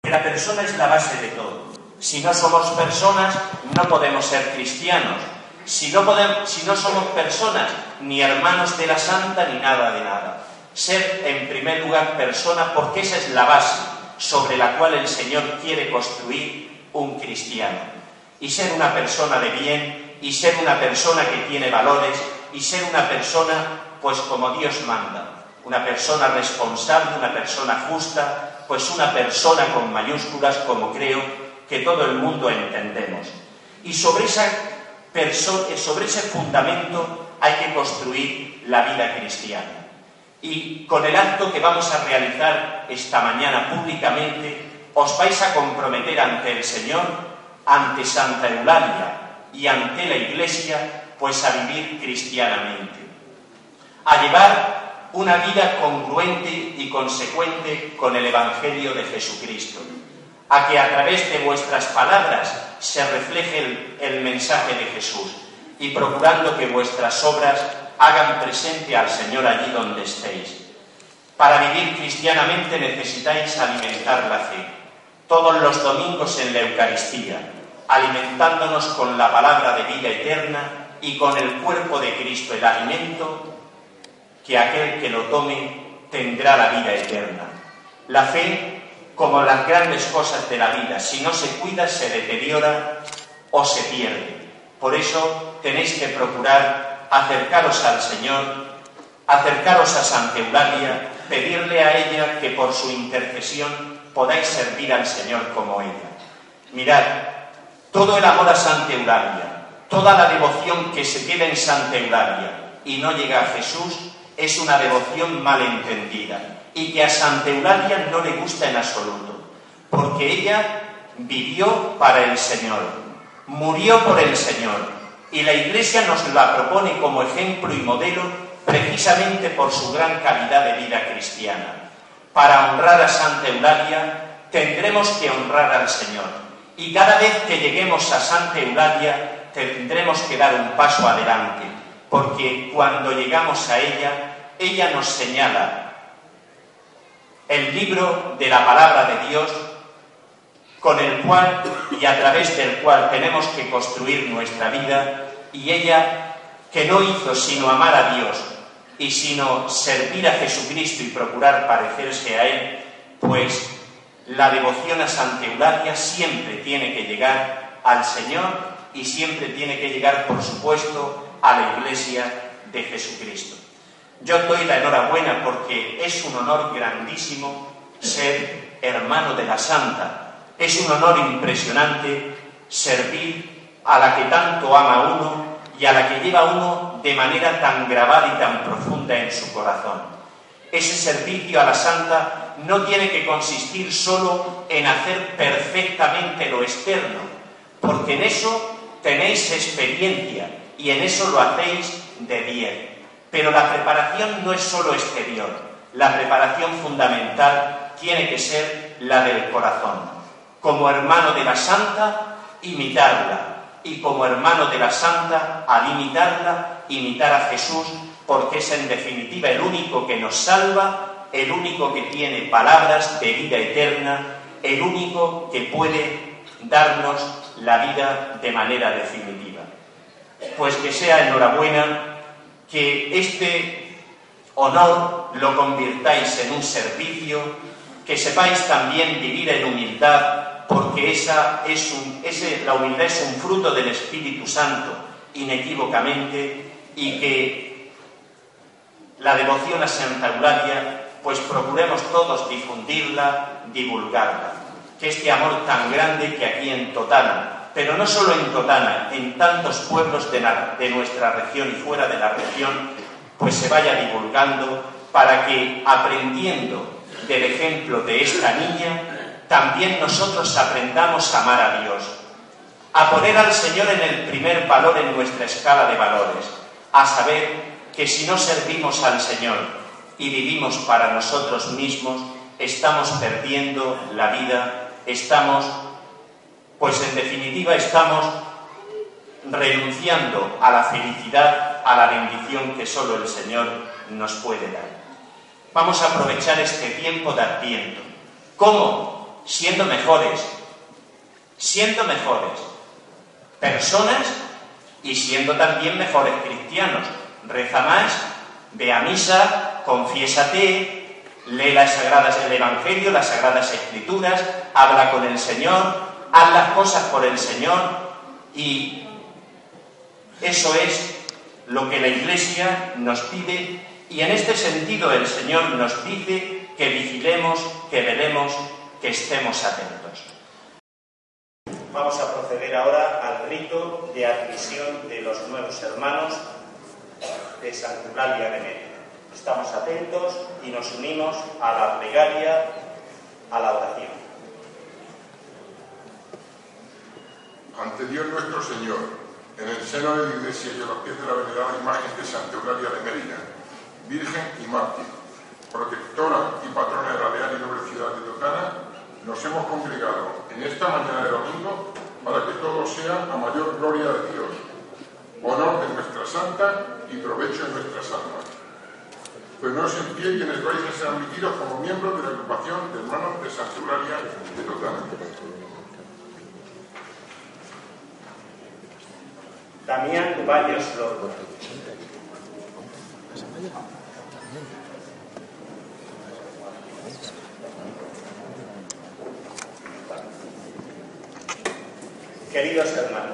que la persona es la base de todo. Si no somos personas, no podemos ser cristianos. Si no somos personas, ni hermanos de la Santa, ni nada de nada. Ser, en primer lugar, persona, porque esa es la base sobre la cual el Señor quiere construir un cristiano. Y ser una persona de bien, y ser una persona que tiene valores, y ser una persona, pues como Dios manda. Una persona responsable, una persona justa, pues una persona con mayúsculas, como creo que todo el mundo entendemos. Y sobre ese fundamento hay que construir la vida cristiana. Y con el acto que vamos a realizar esta mañana públicamente, os vais a comprometer ante el Señor, ante Santa Eulalia y ante la Iglesia, pues a vivir cristianamente, a llevar una vida congruente y consecuente con el Evangelio de Jesucristo, a que a través de vuestras palabras se refleje el mensaje de Jesús, y procurando que vuestras obras hagan presente al Señor allí donde estéis. Para vivir cristianamente necesitáis alimentar la fe, todos los domingos en la Eucaristía, alimentándonos con la palabra de vida eterna y con el cuerpo de Cristo, el alimento que aquel que lo tome tendrá la vida eterna. La fe, como las grandes cosas de la vida, si no se cuida, se deteriora o se pierde. Por eso tenéis que procurar acercaros al Señor, acercaros a Santa Eulalia, pedirle a ella que por su intercesión podáis servir al Señor como ella. Mirad, todo el amor a Santa Eulalia, toda la devoción que se queda en Santa Eulalia y no llega a Jesús, es una devoción mal entendida y que a Santa Eulalia no le gusta en absoluto, porque ella vivió para el Señor, murió por el Señor, y la Iglesia nos la propone como ejemplo y modelo precisamente por su gran calidad de vida cristiana. Para honrar a Santa Eulalia tendremos que honrar al Señor, y cada vez que lleguemos a Santa Eulalia tendremos que dar un paso adelante, porque cuando llegamos a ella, ella nos señala el libro de la palabra de Dios, con el cual y a través del cual tenemos que construir nuestra vida, y ella, que no hizo sino amar a Dios y sino servir a Jesucristo y procurar parecerse a Él, pues la devoción a Santa Eulalia siempre tiene que llegar al Señor y siempre tiene que llegar, por supuesto, a la Iglesia de Jesucristo. Yo os doy la enhorabuena porque es un honor grandísimo ser hermano de la Santa. Es un honor impresionante servir a la que tanto ama uno y a la que lleva uno de manera tan grabada y tan profunda en su corazón. Ese servicio a la Santa no tiene que consistir solo en hacer perfectamente lo externo, porque en eso tenéis experiencia y en eso lo hacéis de bien. Pero la preparación no es solo exterior, la preparación fundamental tiene que ser la del corazón. Como hermano de la Santa, imitarla. Y como hermano de la Santa, al imitarla, imitar a Jesús, porque es en definitiva el único que nos salva, el único que tiene palabras de vida eterna, el único que puede darnos la vida de manera definitiva. Pues que sea enhorabuena, que este honor lo convirtáis en un servicio, que sepáis también vivir en humildad, porque la humildad es un fruto del Espíritu Santo, inequívocamente, y que la devoción a Santa Eulalia, pues procuremos todos difundirla, divulgarla. Que este amor tan grande que aquí en Totana, pero no solo en Totana, en tantos pueblos de nuestra región y fuera de la región, pues se vaya divulgando para que, aprendiendo del ejemplo de esta niña, también nosotros aprendamos a amar a Dios, a poner al Señor en el primer valor en nuestra escala de valores, a saber que si no servimos al Señor y vivimos para nosotros mismos, estamos perdiendo la vida, pues en definitiva estamos renunciando a la felicidad, a la bendición que solo el Señor nos puede dar. Vamos a aprovechar este tiempo de Adviento. ¿Cómo? siendo mejores personas y siendo también mejores cristianos. Reza más, ve a misa, confiésate, lee el Evangelio, las Sagradas Escrituras, habla con el Señor, haz las cosas por el Señor, y eso es lo que la Iglesia nos pide, y en este sentido el Señor nos dice que vigilemos, que velemos, que estemos atentos. Vamos a proceder ahora al rito de admisión de los nuevos hermanos de Santa Eulalia de Mérida. Estamos atentos y nos unimos a la plegaria, a la oración. Ante Dios nuestro Señor, en el seno de la Iglesia y a los pies de la venerada imagen de Santa Eulalia de Mérida, Virgen y Mártir, protectora y patrona de la leal y noble ciudad de Totana, nos hemos congregado en esta mañana de domingo para que todo sea a mayor gloria de Dios, honor de nuestra santa y provecho de nuestras almas. Poneos en pie quienes vais a ser admitidos como miembros de la agrupación de hermanos de Santa Eulalia de Totana. Damián Valles Lordo. Queridos hermanos,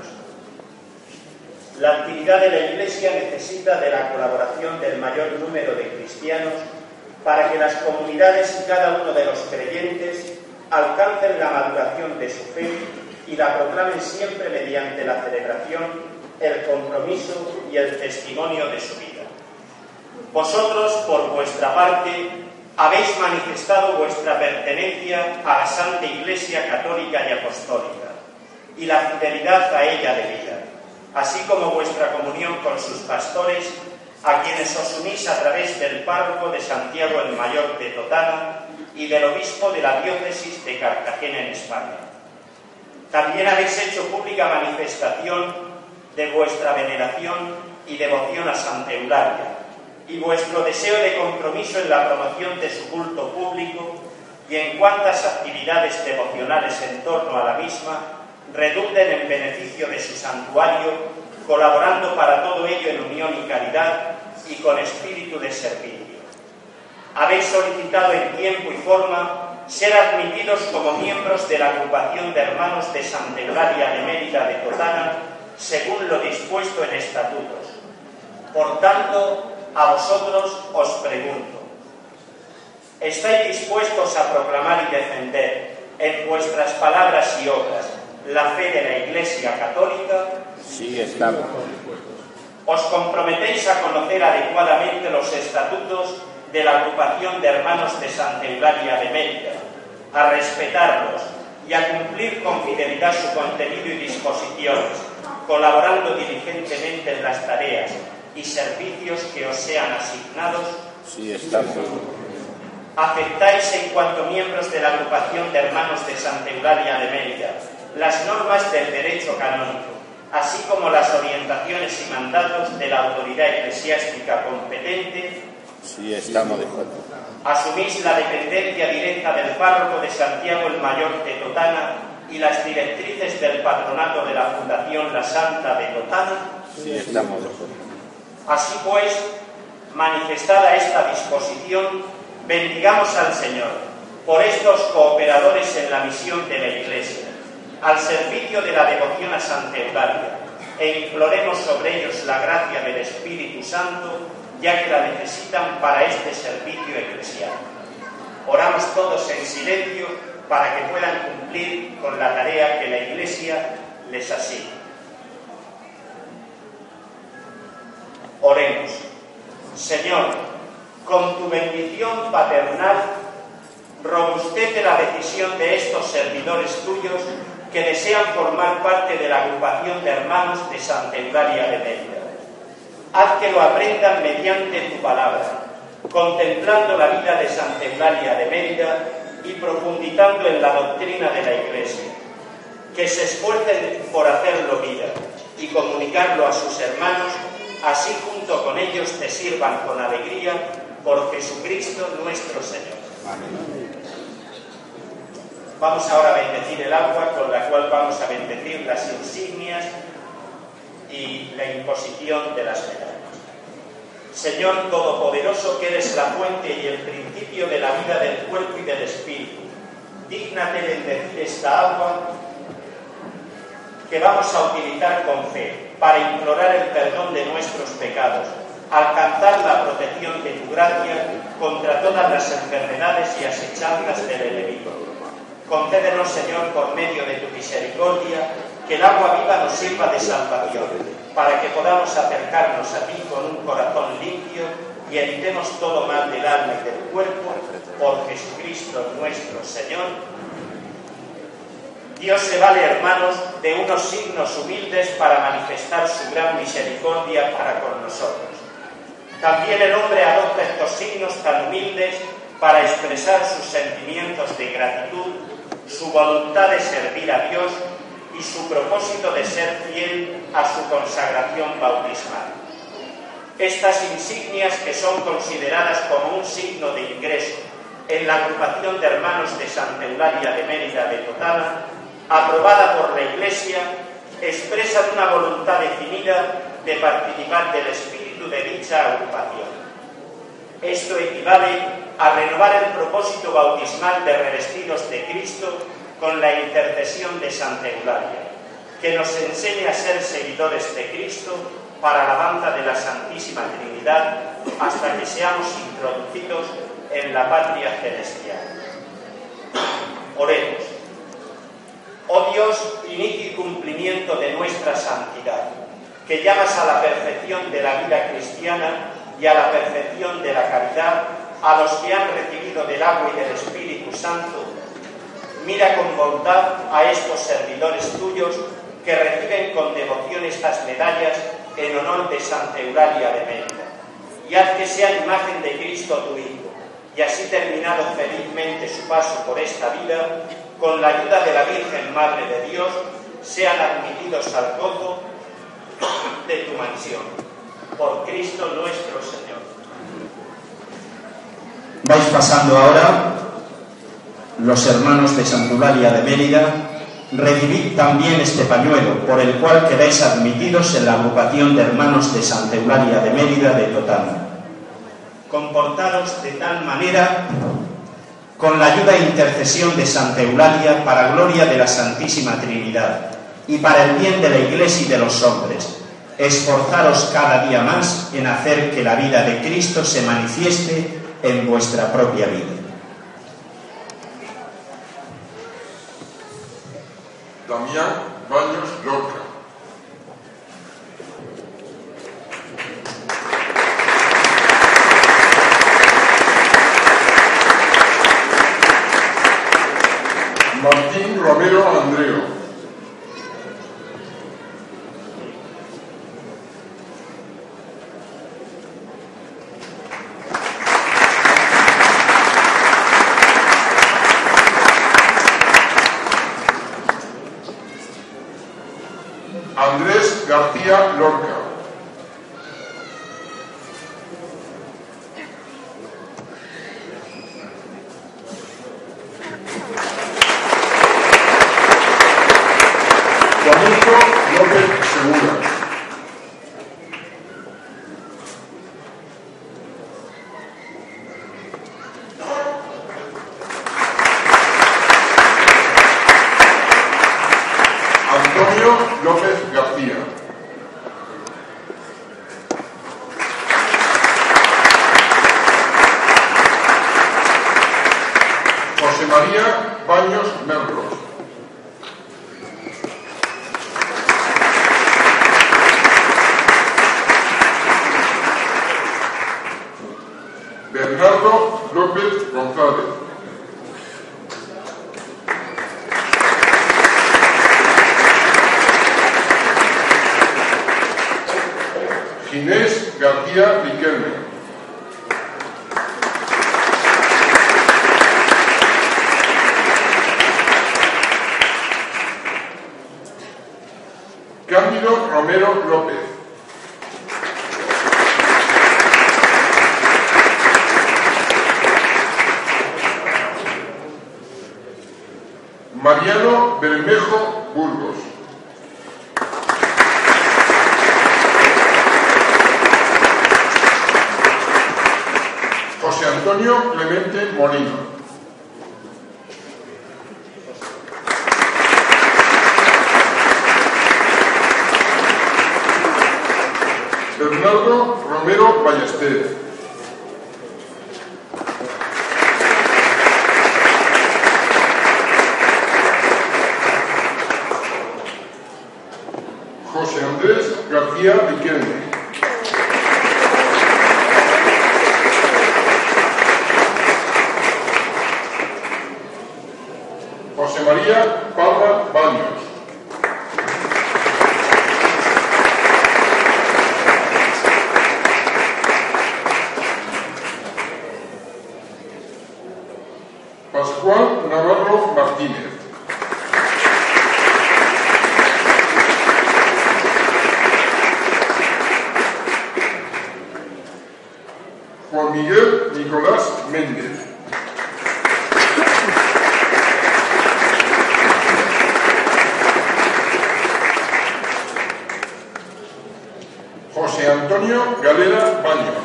la actividad de la Iglesia necesita de la colaboración del mayor número de cristianos para que las comunidades y cada uno de los creyentes alcancen la maduración de su fe y la proclamen siempre mediante la celebración, el compromiso y el testimonio de su vida. Vosotros, por vuestra parte, habéis manifestado vuestra pertenencia a la Santa Iglesia Católica y Apostólica y la fidelidad a ella debida, así como vuestra comunión con sus pastores, a quienes os unís a través del párroco de Santiago el Mayor de Totana y del obispo de la diócesis de Cartagena en España. También habéis hecho pública manifestación de vuestra veneración y devoción a Santa Eulalia y vuestro deseo de compromiso en la promoción de su culto público y en cuantas actividades devocionales en torno a la misma redunden en beneficio de su santuario, colaborando para todo ello en unión y caridad y con espíritu de servicio. Habéis solicitado en tiempo y forma ser admitidos como miembros de la agrupación de hermanos de Santa Eulalia de Mérida de Totana, según lo dispuesto en estatutos. Por tanto, a vosotros os pregunto, ¿estáis dispuestos a proclamar y defender en vuestras palabras y obras la fe de la Iglesia Católica? Sí, estamos. ¿Os comprometéis a conocer adecuadamente los estatutos de la agrupación de hermanos de Santa Eulalia de Mérida, a respetarlos y a cumplir con fidelidad su contenido y disposiciones, colaborando diligentemente en las tareas y servicios que os sean asignados? Sí, estamos. ¿Aceptáis en cuanto miembros de la agrupación de hermanos de Santa Eulalia de Mérida las normas del derecho canónico, así como las orientaciones y mandatos de la autoridad eclesiástica competente? Sí, estamos de acuerdo. ¿Asumís la dependencia directa del párroco de Santiago el Mayor de Totana y las directrices del patronato de la Fundación La Santa de Totana? Sí, estamos de acuerdo. Así pues, manifestada esta disposición, bendigamos al Señor por estos cooperadores en la misión de la Iglesia, al servicio de la devoción a Santa Eulalia, e imploremos sobre ellos la gracia del Espíritu Santo, ya que la necesitan para este servicio eclesial. Oramos todos en silencio para que puedan cumplir con la tarea que la Iglesia les asigna. Oremos. Señor, con tu bendición paternal, robustece la decisión de estos servidores tuyos que desean formar parte de la agrupación de hermanos de Santa Eulalia de Mérida. Haz que lo aprendan mediante tu palabra, contemplando la vida de Santa Eulalia de Mérida y profundizando en la doctrina de la Iglesia. Que se esfuercen por hacerlo vida y comunicarlo a sus hermanos, así junto con ellos te sirvan con alegría por Jesucristo nuestro Señor. Amén. Vamos ahora a bendecir el agua, con la cual vamos a bendecir las insignias y la imposición de las medallas. Señor Todopoderoso, que eres la fuente y el principio de la vida del cuerpo y del espíritu, dígnate bendecir esta agua que vamos a utilizar con fe para implorar el perdón de nuestros pecados, alcanzar la protección de tu gracia contra todas las enfermedades y asechanzas del enemigo. Concédenos, Señor, por medio de tu misericordia, que el agua viva nos sirva de salvación, para que podamos acercarnos a ti con un corazón limpio y evitemos todo mal del alma y del cuerpo, por Jesucristo nuestro Señor. Dios se vale, hermanos, de unos signos humildes para manifestar su gran misericordia para con nosotros. También el hombre adopta estos signos tan humildes para expresar sus sentimientos de gratitud, su voluntad de servir a Dios y su propósito de ser fiel a su consagración bautismal. Estas insignias, que son consideradas como un signo de ingreso en la agrupación de hermanos de Santa Eulalia de Mérida de Totana, aprobada por la Iglesia, expresan una voluntad definida de participar del espíritu de dicha agrupación. Esto equivale a renovar el propósito bautismal de revestidos de Cristo con la intercesión de Santa Eulalia, que nos enseñe a ser seguidores de Cristo para la alabanza de la Santísima Trinidad hasta que seamos introducidos en la patria celestial. Oremos. Oh Dios, inicio y cumplimiento de nuestra santidad, que llamas a la perfección de la vida cristiana y a la perfección de la caridad a los que han recibido del agua y del Espíritu Santo, mira con bondad a estos servidores tuyos que reciben con devoción estas medallas en honor de Santa Eulalia de Mérida, y haz que sean imagen de Cristo tu Hijo, y así terminado felizmente su paso por esta vida, con la ayuda de la Virgen Madre de Dios, sean admitidos al gozo de tu mansión. Por Cristo nuestro Señor. Vais pasando ahora, los hermanos de Santa Eulalia de Mérida, recibid también este pañuelo, por el cual quedáis admitidos en la agrupación de hermanos de Santa Eulalia de Mérida de Totana. Comportaros de tal manera, con la ayuda e intercesión de Santa Eulalia, para gloria de la Santísima Trinidad y para el bien de la Iglesia y de los hombres, esforzaros cada día más en hacer que la vida de Cristo se manifieste en vuestra propia vida. Damián Baños Lorca. Martín Romero Andreo. Andrés García Lorca. Juanito López Segura. Antonio López García. José María Baños Merlos. Bernardo López González. Inés García Riquelme. Cándido Romero López. Antonio Bermejo Burgos. José Antonio Clemente Molino. Bernardo Romero Ballester. José Andrés García Riquelme. José María Palma Baños. Pascual Navarro Martínez. Juan Miguel Nicolás Méndez. José Antonio Galera Baños.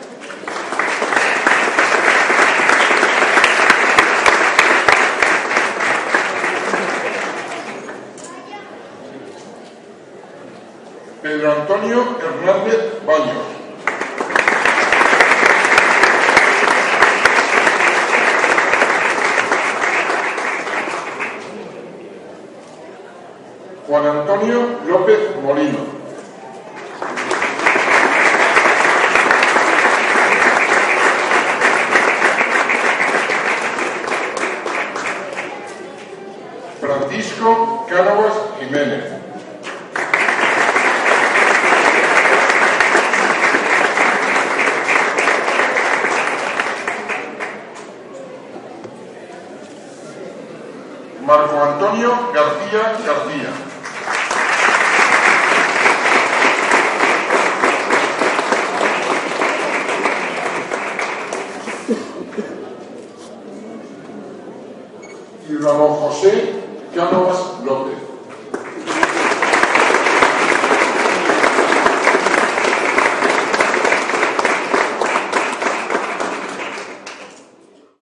Pedro Antonio Hernández Baños. Juan Antonio López Molino. Francisco Cánovas Jiménez. Marco Antonio García García. Y Ramón José Cánovas